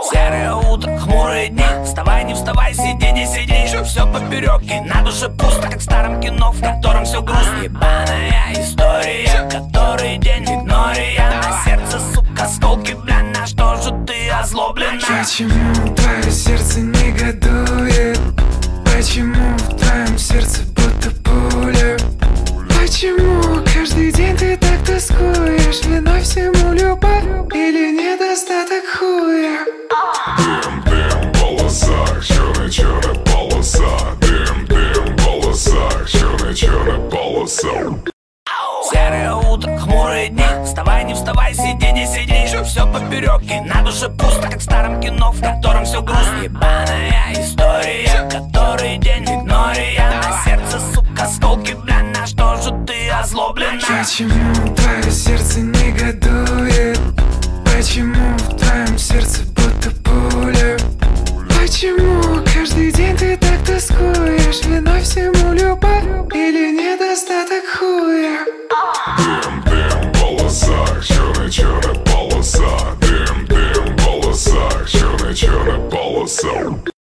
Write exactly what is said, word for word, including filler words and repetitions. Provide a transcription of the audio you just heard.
Серое утро, хмурые дни. Вставай, не вставай, сиди, не сиди. Все поперек, и на душе пусто, как в старом кино, в котором все грустно. Ебаная история, который день в игноре я. На сердце, сука, осколки, бля, на что же ты озлоблена? Почему твое сердце негодует? Почему в твоем сердце будто пуля? Почему каждый день ты так тоскуешь? Виной всему любовь или недостаток хуя? Дым, дым, полоса, черная, черная полоса. Дым, дым, полоса, черная, черная полоса. Серое утро, хмурые дни. Вставай, не вставай, сиди, не сиди. Все поперек, и на душе пусто, как в старом кино, в котором все грустно. Ебаная история, который день в игноре я. На сердце, сука, осколки, бля, на что же ты озлоблена? Почему твое сердце негодует? Почему в твоем сердце будто пуля? Почему каждый день ты так тоскуешь? Виной всему любовь или недостаток хуя? Дым, дым, полоса, черная, черная полоса. Дым, дым, полоса, черная, черная полоса.